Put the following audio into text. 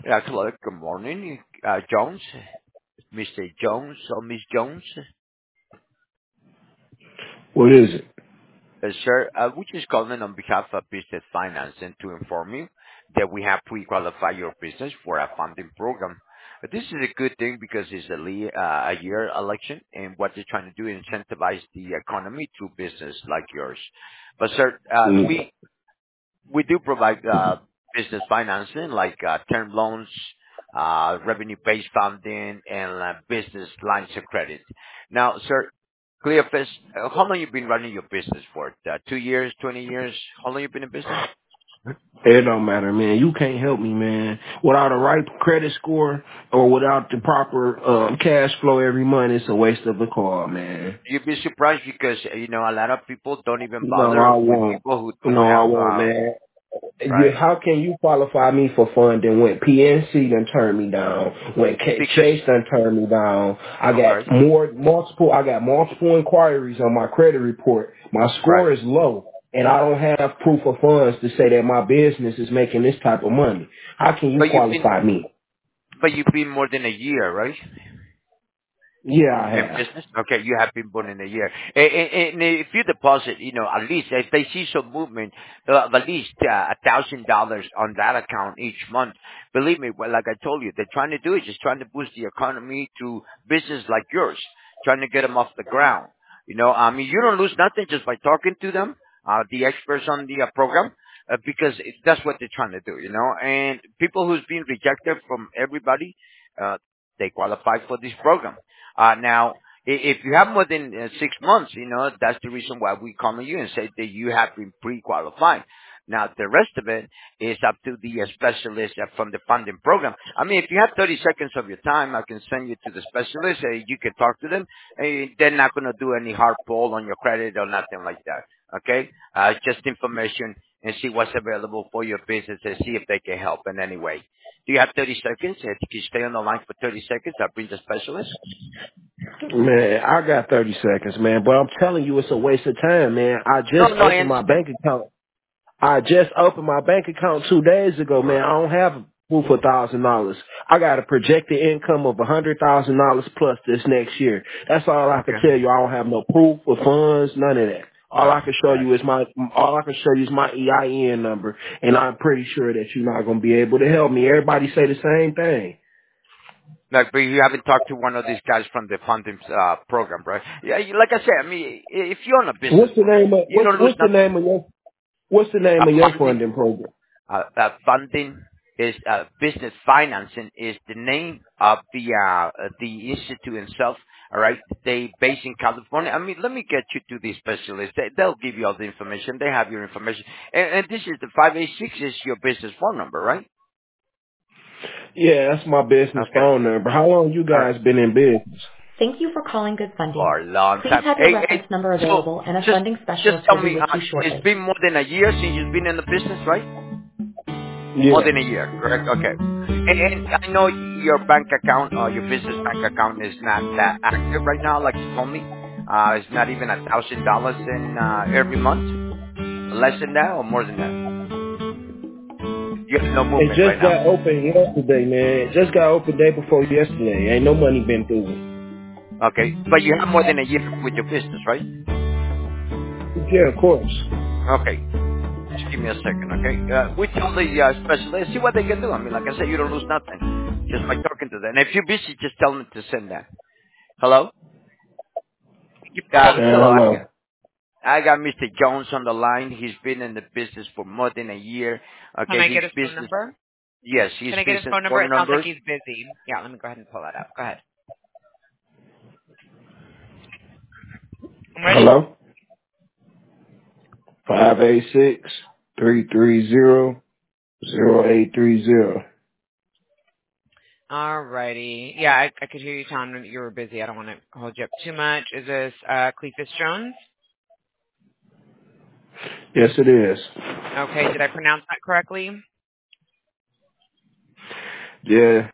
Hello, good morning, Jones, Mr. Jones or Miss Jones. What is it? Sir, we just calling on behalf of Business Finance and to inform you that we have pre-qualified your business for a funding program. This is a good thing because it's a year election, and what they're trying to do is incentivize the economy through business like yours. But sir, Mm. we do provide business financing like term loans, revenue-based funding, and business lines of credit. Now, sir, Cleophas, how long you been running your business for? 2 years, 20 years? How long you been in business? It don't matter, man. You can't help me, man. Without a right credit score or without the proper cash flow every month, it's a waste of a call, man. You'd be surprised because a lot of people don't even No, bother I with won't. people who don't No, I have won't, man. right How can you qualify me for funding when PNC done turned me down, when because Chase done turned me down? okay, I got multiple inquiries on my credit report. My right. score is low, and I don't have proof of funds to say that my business is making this type of money. How can you But you've been qualify me? but you've been more than a year, right? Yeah, I In have. business? Okay, you have been born in a year. And if you deposit, at least if they see some movement of at least $1,000 on that account each month, believe me, well, like I told you, they're trying to do is just trying to boost the economy through business like yours, trying to get them off the ground. I mean, you don't lose nothing just by talking to them, the experts on the program, because that's what they're trying to do. And people who's been rejected from everybody, they qualify for this program. Now, if you have more than 6 months, that's the reason why we come to you and say that you have been pre-qualified. Now, the rest of it is up to the specialist from the funding program. I mean, if you have 30 seconds of your time, I can send you to the specialist. You can talk to them. They're not going to do any hard pull on your credit or nothing like that. Okay? Just information and see what's available for your business and see if they can help in any way. Do you have 30 seconds? If you can stay on the line for 30 seconds, I'll bring the specialist. Man, I got 30 seconds, man, but I'm telling you it's a waste of time, man. I No, just no, I opened my understand. bank account. I just opened my bank account 2 days ago, man. I don't have proof of $1,000. I got a projected income of $100,000 plus this next year. That's all I can Okay. tell you. I don't have no proof of funds, none of that. All I can show Right. you is my EIN number, and I'm pretty sure that you're not gonna be able to help me. Everybody say the same thing. Like, but you haven't talked to one of these guys from the funding program, right? Yeah, like I said, I mean, if you're on a business What's the program, name of you don't lose what's the nothing. name of your Funding, funding program? funding is business financing is the name of the institute itself. All right, they based in California. I mean, let me get you to the specialist. They'll give you all the information. They have your information, and this is the 586 is your business phone number, right? Yeah, that's my business Okay. phone number. How long you All right. guys been in business? Thank you for calling Good Funding. For a long Please time. have your Hey, reference hey, number so available and a just funding just specialist tell will be me, with you it's shortly. been more than a year since you've been in the business, right? More Yeah. than a year, correct? Okay. And I know your bank account or your business bank account is not that active right now, like you told me. It's not even $1,000 in every month. Less than that or more than that? You have no It movement right just now. got open yesterday, man. It just got open day before yesterday. Ain't no money been through it. Okay, but you have more than a year with your business, right? Yeah, of course. Okay. Just give me a second, okay? We tell the specialist, see what they can do. I mean, like I said, you don't lose nothing just by talking to them. And if you're busy, just tell them to send that. Hello? Hello. Hello. I got Mr. Jones on the line. He's been in the business for more than a year. Can Okay, I his get his phone business, number? yes, his Can I get his business phone number? phone It sounds like numbers. he's busy. Yeah, let me go ahead and pull that up. Go ahead. I'm ready. Hello? 586-330-0830. Alrighty. Yeah, I could hear you telling me that you were busy. I don't want to hold you up too much. Is this Cletus Jones? Yes, it is. Okay, did I pronounce that correctly? Yeah.